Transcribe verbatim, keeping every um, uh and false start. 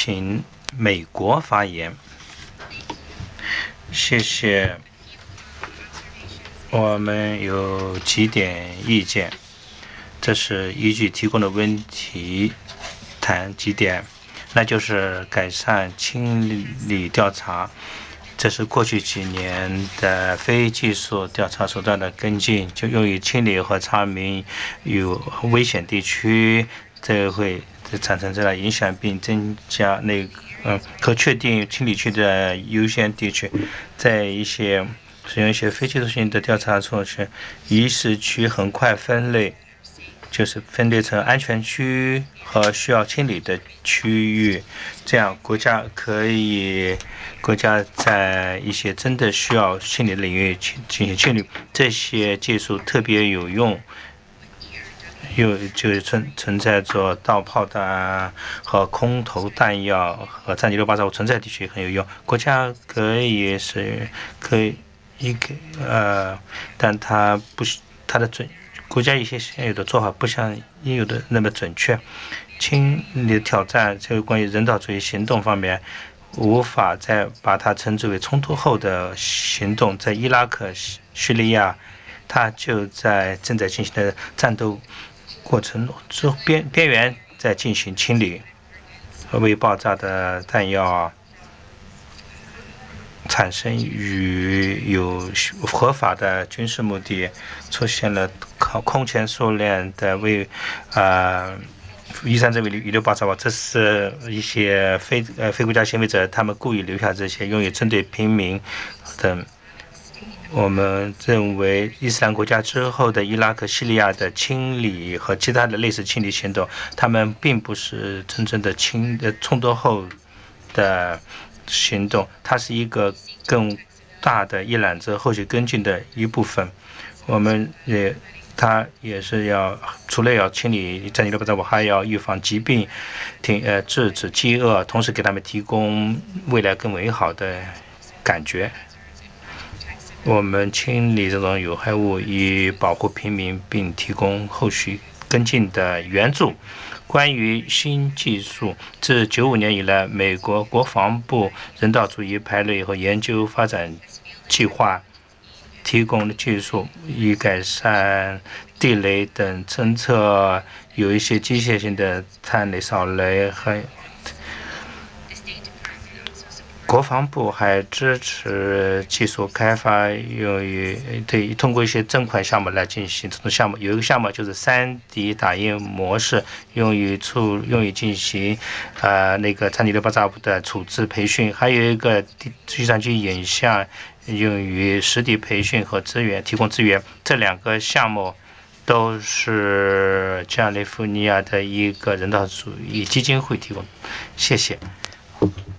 请美国发言。谢谢。我们有几点意见，这是依据提供的问题谈几点，那就是改善清理调查，这是过去几年的非技术调查手段的跟进，就用于清理和查明有危险地区，这会产生这样影响并增加那个嗯可确定清理区的优先地区，在一些使用一些非技术性的调查措施，一是区很快分类，就是分裂成安全区和需要清理的区域，这样国家可以国家在一些真的需要清理的领域进行清理。这些技术特别有用，又就存存在着盗炮弹和空投弹药和战地六八造存在地区很有用。国家可以是可以一个呃，但它不是它的准。国家一些现有的做法不像应有的那么准确。清理的挑战，这个关于人道主义行动方面，无法再把它称之为冲突后的行动。在伊拉克、叙利亚，它就在正在进行的战斗过程中边边缘在进行清理，未爆炸的弹药产生与有合法的军事目的，出现了空前数量的为呃一战这为遗留爆炸物，这是一些非呃非国家行为者他们故意留下这些用于针对平民等。我们认为伊斯兰国家之后的伊拉克、叙利亚的清理和其他的类似清理行动，他们并不是真正的清呃冲突后的行动，它是一个更大的一揽子后续跟进的一部分。我们也，它也是要除了要清理战地六八糟，还要预防疾病，停呃制止饥饿，同时给他们提供未来更美好的感觉。我们清理这种有害物，以保护平民，并提供后续跟进的援助。关于新技术，自九五年以来，美国国防部人道主义排类和研究发展计划提供的技术，以改善地雷等侦测，有一些机械性的探雷、扫雷和。国防部还支持技术开发，用于对通过一些正款项目来进行这种项目。有一个项目就是 三 D 打印模式，用于处用于进行呃那个战地六八炸物的处置培训，还有一个计算机影像用于实地培训和资源提供资源。这两个项目都是加利福尼亚的一个人道主义基金会提供。谢谢。